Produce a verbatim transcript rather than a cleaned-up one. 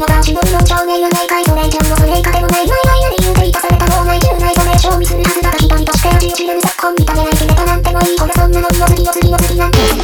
ながら忍びの証明はないかい。それ以上のそれ以下でもない。ないないな理由で満たされた脳内中内と名称見するはずだが一人として味を知らぬ昨今見た目ないければなんてもいい。これそんなのの次の次の次なんて